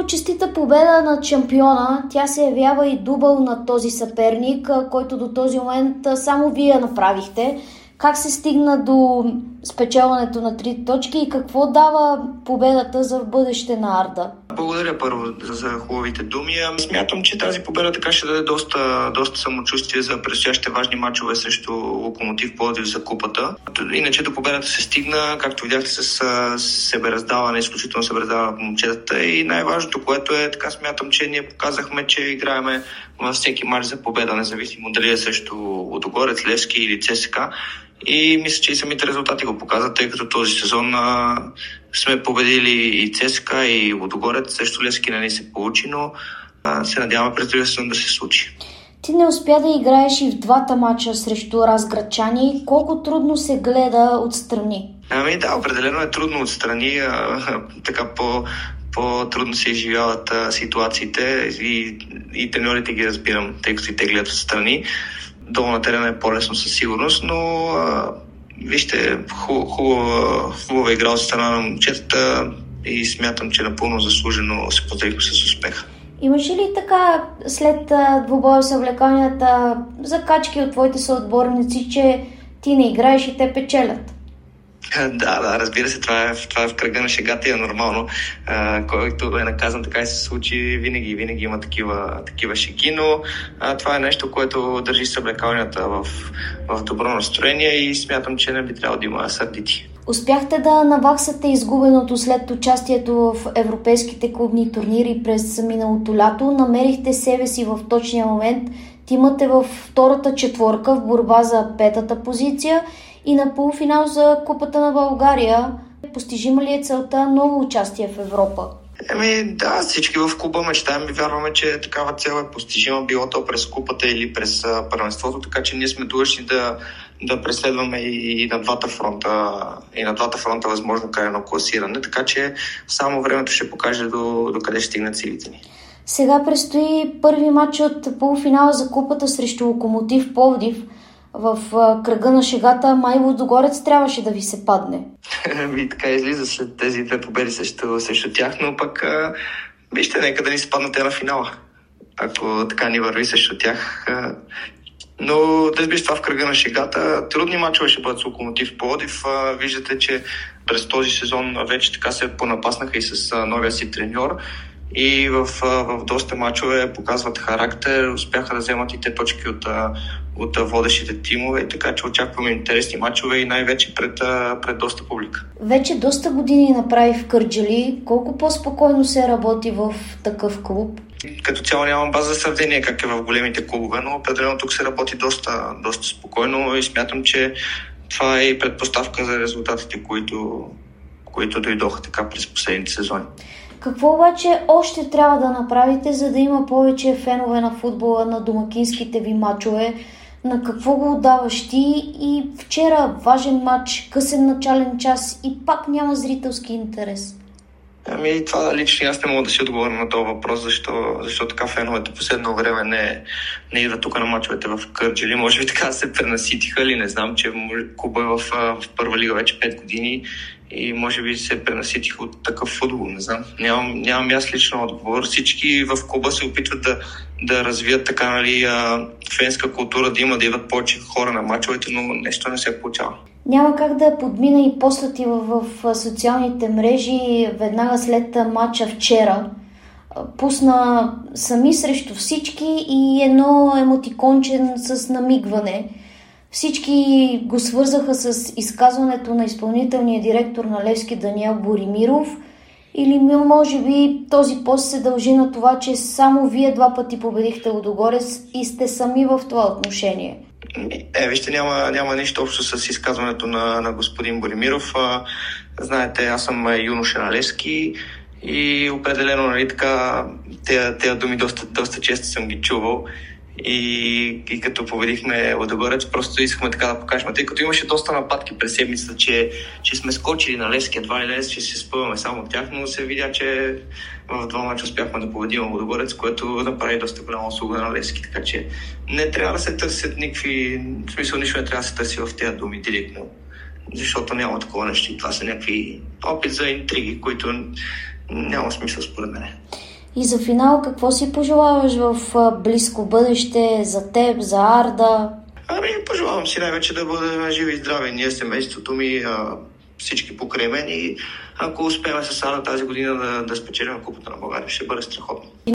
честита победа над шампиона. Тя се явява и дубъл на този съперник, който до този момент само вие направихте. Как се стигна до спечелването на 3 точки и какво дава победата за бъдеще на Арда? Благодаря първо за хубавите думи. Смятам, че тази победа така ще даде доста самочувствие за предстоящите важни мачове срещу Локомотив Пловдив за купата. Иначе до победата се стигна, както видяхте, с себераздаване, изключително себераздаване на момчетата, и най-важното, което е, така смятам, че ние показахме, че играеме във всеки мач за победа, независимо дали е срещу Лудогорец, Левски или ЦСКА. И мисля, че и самите резултати го показват, тъй като този сезон сме победили и ЦСКА, и Лудогорец, също Левски не ни се получи, но се надяваме през другия сезон да се случи. Ти не успя да играеш и в двата мача срещу разградчани. Колко трудно се гледа отстрани? Да, определено е трудно отстрани. Така по-трудно се изживяват ситуациите и треньорите ги разбирам, тъй като и те гледат отстрани. Долу на терена е по-лесно със сигурност, но вижте, хубава игра от страна на момчетата и смятам, че напълно заслужено се поздравихме с успеха. Имаше ли така след двубоя с увлеканията закачки от твоите съотборници, че ти не играеш и те печелят? Да, разбира се, това е в кръга на шегата и е нормално. Който е наказан, така и се случи, винаги има такива шеги, но това е нещо, което държи съблекалнията в добро настроение и смятам, че не би трябвало да има сърдити. Успяхте да наваксате изгубеното след участието в европейските клубни турнири през миналото лято. Намерихте себе си в точния момент. Тимът е във втората четворка в борба за 5-та позиция и на полуфинал за Купата на България. Постижима ли е целта ново участие в Европа? Да, всички в клуба мечтаем и вярваме, че такава цел е постижима, било то през Купата или през първенството, така че ние сме длъжни да преследваме и на двата фронта възможно крайно класиране, така че само времето ще покаже до къде ще стигнат силите ни. Сега предстои първи матч от полуфинала за Купата срещу Локомотив Пловдив. В кръга на шегата май Лудогорец трябваше да ви се падне. Така излиза след тези две победи срещу тях, но пък вижте, нека да ни се паднат на финала, ако така ни върви срещу тях. Но да биш това в кръга на шегата. Трудни мачове ще бъдат с Локомотив Пловдив. Виждате, че през този сезон вече така се понапаснаха и с новия си треньор. И в доста мачове показват характер, успяха да вземат и те точки от водещите тимове, така че очакваме интересни мачове и най-вече пред доста публика. Вече доста години направи в Кърджали. Колко по-спокойно се работи в такъв клуб? Като цяло нямам база за сравнение как е в големите клубове, но определено тук се работи доста спокойно и смятам, че това е и предпоставка за резултатите, които дойдоха така през последните сезони. Какво обаче още трябва да направите, за да има повече фенове на футбола на домакинските ви мачове? На какво го отдаваш ти? И вчера важен матч, късен начален час и пак няма зрителски интерес. Това лично аз не мога да си отговоря на този въпрос, защо така феновете последно време не идват тук на мачовете в Кърджали. Може би така се пренаситиха или не знам, че клуба е в първа лига вече 5 години и може би се пренаситиха от такъв футбол, не знам. Нямам аз лично отговор. Всички в клуба се опитват да развият така, фенска култура, да идват повече хора на мачовете, но нещо не се получава. Няма как да подмина и поста ти в социалните мрежи веднага след матча вчера. Пусна сами срещу всички и едно емотиконче с намигване. Всички го свързаха с изказването на изпълнителния директор на Левски Даниел Боримиров. Или може би този пост се дължи на това, че само вие 2 пъти победихте Лудогорец и сте сами в това отношение? Вижте, няма нищо общо с изказването на господин Боримиров. Знаете, аз съм юноша на Левски и определено, така, тези думи доста често съм ги чувал. И като победихме Лудогорец, просто искахме така да покажем. Тъй като имаше доста нападки през седмицата, че сме скочили на Левски, едва ли ще се спъваме само от тях, но се видя, че в 2 мача успяхме да победим Лудогорец, което направи доста голяма услуга на Левски. Така че не трябва да се търсят никакви... В смисъл, нищо не трябва да се търси в тези думи директно, защото няма такова нещо. И това са някакви опит за интриги, които няма смисъл според мен. И за финал, какво си пожелаваш в близко бъдеще за теб, за Арда? Пожелавам си най-вече да бъдем живи и здрави. Ние, семейството ми, всички покрай мен, и ако успеем с Арда тази година да спечелим Купата на България, ще бъде страхотно.